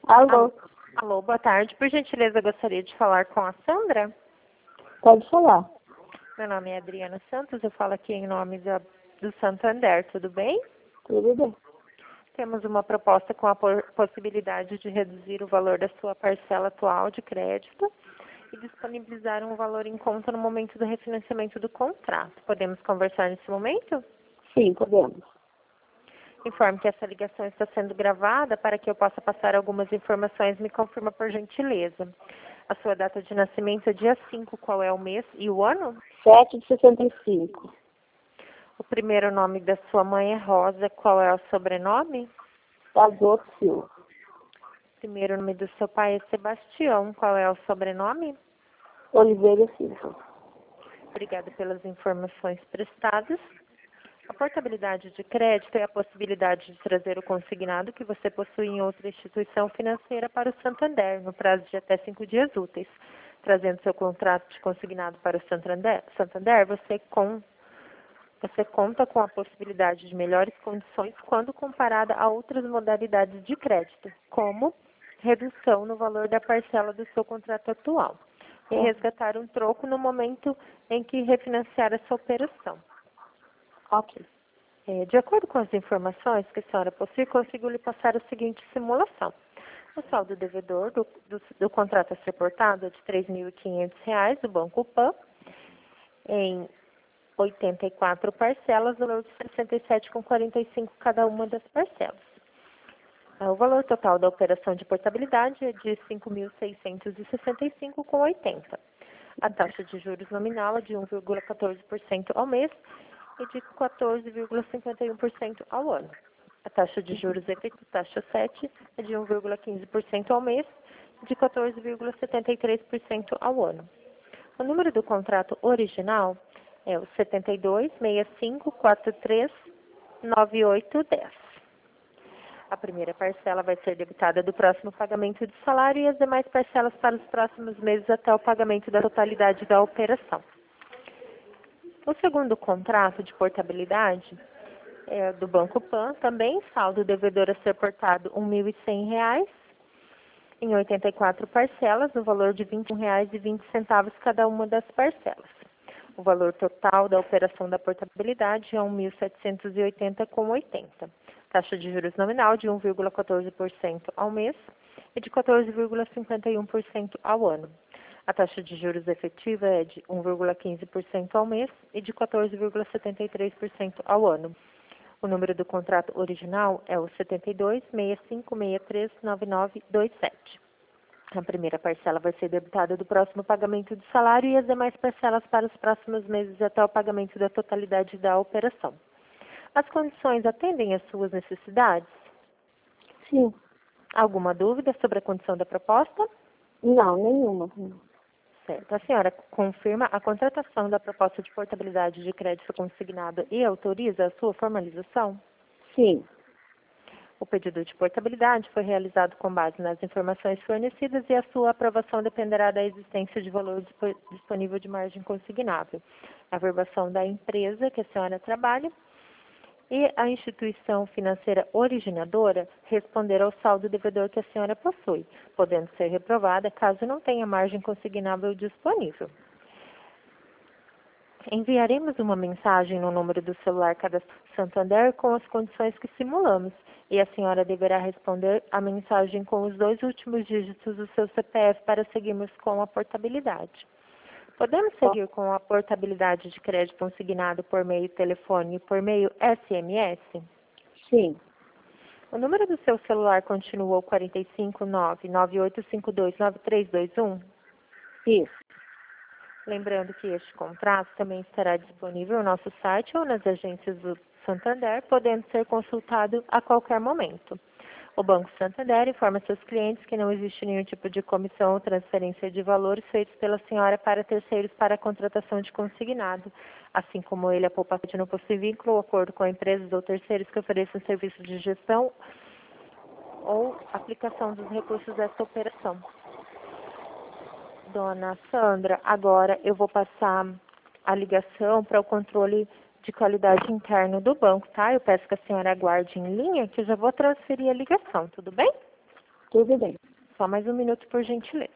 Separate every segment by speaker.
Speaker 1: Alô?
Speaker 2: Alô, boa tarde. Por gentileza, gostaria de falar com a Sandra.
Speaker 1: Pode falar.
Speaker 2: Meu nome é Adriana Santos, eu falo aqui em nome do Santander, tudo bem?
Speaker 1: Tudo bem.
Speaker 2: Temos uma proposta com a possibilidade de reduzir o valor da sua parcela atual de crédito e disponibilizar um valor em conta no momento do refinanciamento do contrato. Podemos conversar nesse momento?
Speaker 1: Sim, podemos.
Speaker 2: Informe que essa ligação está sendo gravada para que eu possa passar algumas informações. Me confirma, por gentileza. A sua data de nascimento é dia 5, qual é o mês e o ano?
Speaker 1: 7 de 65.
Speaker 2: O primeiro nome da sua mãe é Rosa, qual é o sobrenome?
Speaker 1: Casou Silva.
Speaker 2: O primeiro nome do seu pai é Sebastião, qual é o sobrenome?
Speaker 1: Oliveira Silva.
Speaker 2: Obrigada pelas informações prestadas. A portabilidade de crédito é a possibilidade de trazer o consignado que você possui em outra instituição financeira para o Santander, no prazo de até 5 dias úteis. Trazendo seu contrato de consignado para o Santander, você conta com a possibilidade de melhores condições quando comparada a outras modalidades de crédito, como redução no valor da parcela do seu contrato atual e resgatar um troco no momento em que refinanciar essa operação.
Speaker 1: Ok.
Speaker 2: De acordo com as informações que a senhora possui, consigo lhe passar a seguinte simulação. O saldo devedor do contrato a ser portado é de R$ 3.500 do Banco Pan, em 84 parcelas, valor de R$ 67,45 cada uma das parcelas. O valor total da operação de portabilidade é de R$ 5.665,80. A taxa de juros nominal é de 1,14% ao mês e de 14,51% ao ano. A taxa de juros efetiva, taxa 7, é de 1,15% ao mês e de 14,73% ao ano. O número do contrato original é o 7265439810. A primeira parcela vai ser debitada do próximo pagamento de salário e as demais parcelas para os próximos meses até o pagamento da totalidade da operação. O segundo contrato de portabilidade é do Banco Pan, também saldo devedor a ser portado R$ 1.100 em 84 parcelas, no valor de R$ 21,20 cada uma das parcelas. O valor total da operação da portabilidade é R$ 1.780,80. Taxa de juros nominal de 1,14% ao mês e de 14,51% ao ano. A taxa de juros efetiva é de 1,15% ao mês e de 14,73% ao ano. O número do contrato original é o 7265639927. A primeira parcela vai ser debitada do próximo pagamento de salário e as demais parcelas para os próximos meses até o pagamento da totalidade da operação. As condições atendem às suas necessidades?
Speaker 1: Sim.
Speaker 2: Alguma dúvida sobre a condição da proposta?
Speaker 1: Não, nenhuma.
Speaker 2: Certo. A senhora confirma a contratação da proposta de portabilidade de crédito consignado e autoriza a sua formalização?
Speaker 1: Sim.
Speaker 2: O pedido de portabilidade foi realizado com base nas informações fornecidas e a sua aprovação dependerá da existência de valor disponível de margem consignável, a verbação da empresa que a senhora trabalha e a instituição financeira originadora responder ao saldo devedor que a senhora possui, podendo ser reprovada caso não tenha margem consignável disponível. Enviaremos uma mensagem no número do celular cadastrado Santander com as condições que simulamos e a senhora deverá responder a mensagem com os 2 últimos dígitos do seu CPF para seguirmos com a portabilidade. Podemos seguir com a portabilidade de crédito consignado por meio telefone e por meio SMS?
Speaker 1: Sim.
Speaker 2: O número do seu celular continua o 459-9852-9321?
Speaker 1: Isso.
Speaker 2: Lembrando que este contrato também estará disponível no nosso site ou nas agências do Santander, podendo ser consultado a qualquer momento. O Banco Santander informa seus clientes que não existe nenhum tipo de comissão ou transferência de valores feitos pela senhora para terceiros para a contratação de consignado, assim como ele, a poupança não possui vínculo ou acordo com empresas ou terceiros que ofereçam serviços de gestão ou aplicação dos recursos dessa operação. Dona Sandra, agora eu vou passar a ligação para o controle de qualidade interno do banco, tá? Eu peço que a senhora aguarde em linha, que eu já vou transferir a ligação, tudo bem?
Speaker 1: Tudo bem.
Speaker 2: Só mais um minuto, por gentileza.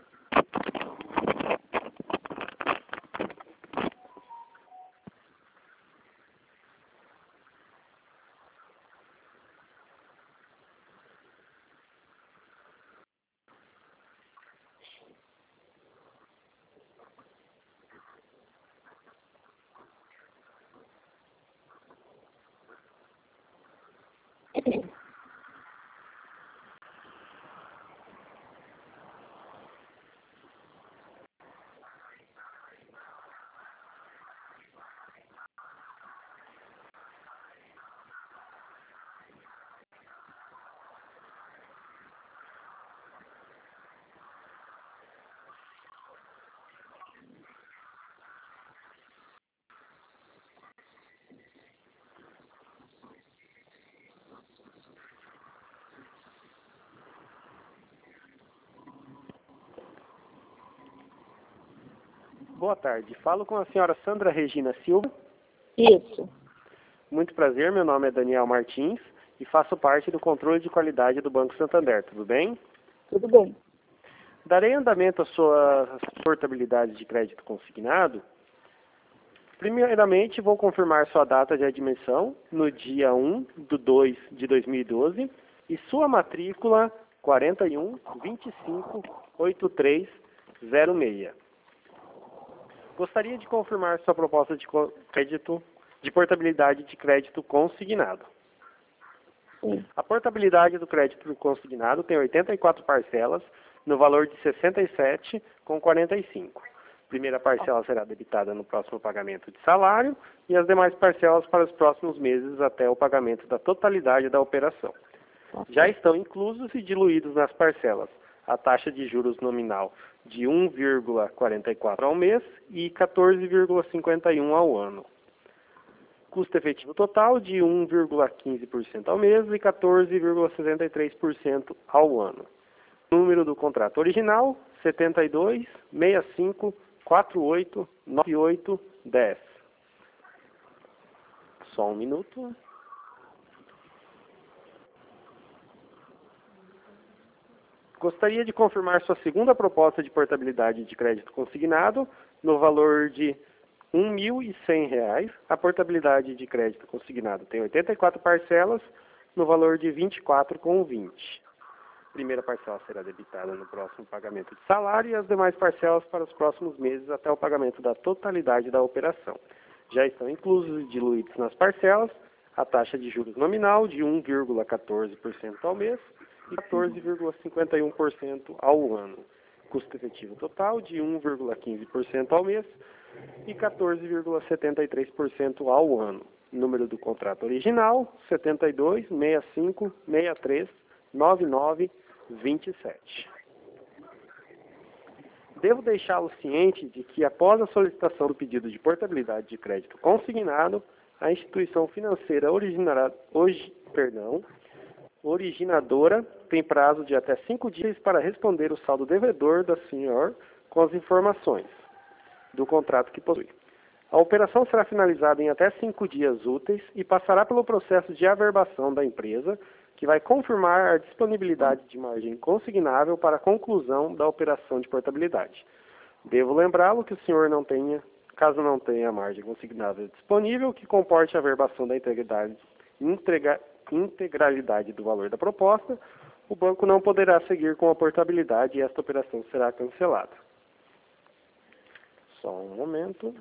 Speaker 3: Boa tarde. Falo com a senhora Sandra Regina Silva.
Speaker 1: Isso.
Speaker 3: Muito prazer, meu nome é Daniel Martins e faço parte do controle de qualidade do Banco Santander. Tudo bem?
Speaker 1: Tudo bem.
Speaker 3: Darei andamento à sua portabilidade de crédito consignado. Primeiramente, vou confirmar sua data de admissão no dia 1/2/2012 e sua matrícula 41258306. Gostaria de confirmar sua proposta de crédito de portabilidade de crédito consignado.
Speaker 1: Sim.
Speaker 3: A portabilidade do crédito consignado tem 84 parcelas no valor de R$ 67,45. Primeira parcela será debitada no próximo pagamento de salário e as demais parcelas para os próximos meses até o pagamento da totalidade da operação. Já estão inclusos e diluídos nas parcelas a taxa de juros nominal de 1,44 ao mês e 14,51 ao ano. Custo efetivo total de 1,15% ao mês e 14,63% ao ano. Número do contrato original, 72 65 48 98 10. Só um minuto. Gostaria de confirmar sua segunda proposta de portabilidade de crédito consignado no valor de R$ 1.100. A portabilidade de crédito consignado tem 84 parcelas no valor de R$ 24,20. Primeira parcela será debitada no próximo pagamento de salário e as demais parcelas para os próximos meses até o pagamento da totalidade da operação. Já estão inclusos e diluídos nas parcelas a taxa de juros nominal de 1,14% ao mês e 14,51% ao ano. Custo efetivo total de 1,15% ao mês e 14,73% ao ano. Número do contrato original, 72 65 63 99 27. Devo deixá-lo ciente de que, após a solicitação do pedido de portabilidade de crédito consignado, a instituição financeira originadora tem prazo de até 5 dias para responder o saldo devedor da senhora com as informações do contrato que possui. A operação será finalizada em até 5 dias úteis e passará pelo processo de averbação da empresa, que vai confirmar a disponibilidade de margem consignável para a conclusão da operação de portabilidade. Devo lembrá-lo que o senhor não tenha, caso não tenha margem consignável disponível, que comporte a averbação da integralidade do valor da proposta, o banco não poderá seguir com a portabilidade e esta operação será cancelada. Só um momento.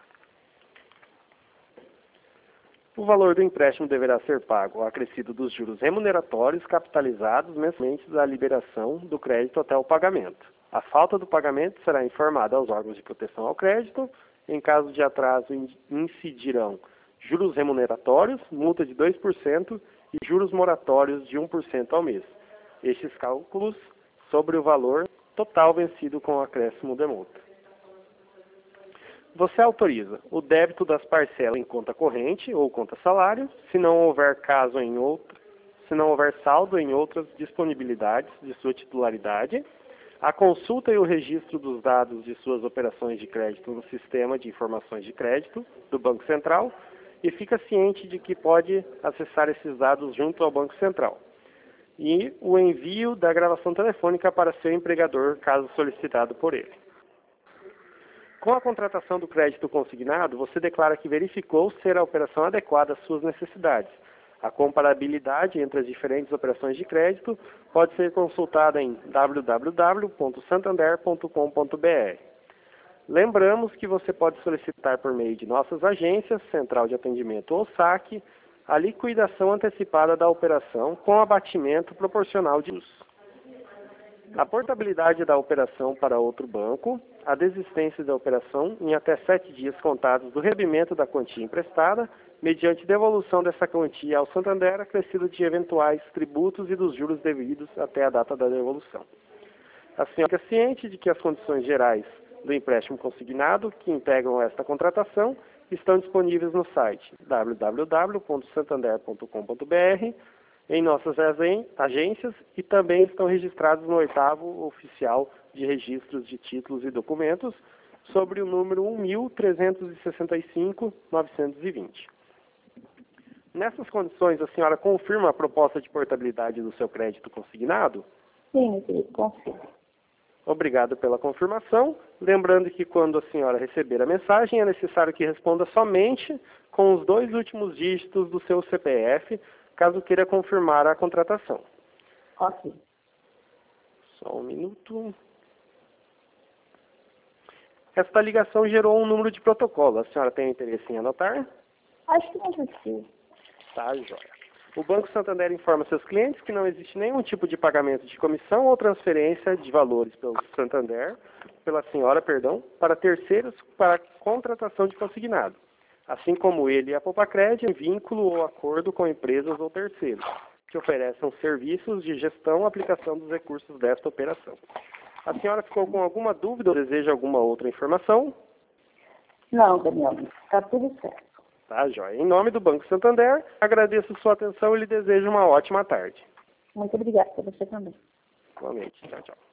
Speaker 3: O valor do empréstimo deverá ser pago ao acrescido dos juros remuneratórios capitalizados mensalmente da liberação do crédito até o pagamento. A falta do pagamento será informada aos órgãos de proteção ao crédito. Em caso de atraso, incidirão juros remuneratórios, multa de 2% e juros moratórios de 1% ao mês. Estes cálculos sobre o valor total vencido com o acréscimo de multa. Você autoriza o débito das parcelas em conta corrente ou conta salário, se não houver saldo em outras disponibilidades de sua titularidade, a consulta e o registro dos dados de suas operações de crédito no sistema de informações de crédito do Banco Central e fica ciente de que pode acessar esses dados junto ao Banco Central. e o envio da gravação telefônica para seu empregador, caso solicitado por ele. Com a contratação do crédito consignado, você declara que verificou ser a operação adequada às suas necessidades. A comparabilidade entre as diferentes operações de crédito pode ser consultada em www.santander.com.br. Lembramos que você pode solicitar por meio de nossas agências, Central de Atendimento ou SAC, a liquidação antecipada da operação com abatimento proporcional de juros. A portabilidade da operação para outro banco, a desistência da operação em até 7 dias contados do recebimento da quantia emprestada, mediante devolução dessa quantia ao Santander, acrescido de eventuais tributos e dos juros devidos até a data da devolução. A senhora fica ciente de que as condições gerais do empréstimo consignado, que integram esta contratação, estão disponíveis no site www.santander.com.br, em nossas agências e também estão registrados no 8º Oficial de Registros de Títulos e Documentos, sobre o número 1.365.920. Nessas condições, a senhora confirma a proposta de portabilidade do seu crédito consignado?
Speaker 1: Sim, meu querido, confirmo.
Speaker 3: Obrigado pela confirmação. Lembrando que quando a senhora receber a mensagem, é necessário que responda somente com os 2 últimos dígitos do seu CPF, caso queira confirmar a contratação.
Speaker 1: Ok.
Speaker 3: Só um minuto. Esta ligação gerou um número de protocolo. A senhora tem interesse em anotar?
Speaker 1: Acho que não precisa.
Speaker 3: Tá, joia. O Banco Santander informa seus clientes que não existe nenhum tipo de pagamento de comissão ou transferência de valores pela senhora, para terceiros para contratação de consignado, assim como ele e a Popacred em vínculo ou acordo com empresas ou terceiros, que ofereçam serviços de gestão ou aplicação dos recursos desta operação. A senhora ficou com alguma dúvida ou deseja alguma outra informação?
Speaker 1: Não, Daniel, está tudo certo.
Speaker 3: Tá, joia. Em nome do Banco Santander, agradeço sua atenção e lhe desejo uma ótima tarde.
Speaker 1: Muito obrigada para você também.
Speaker 3: Igualmente. Tchau, tchau.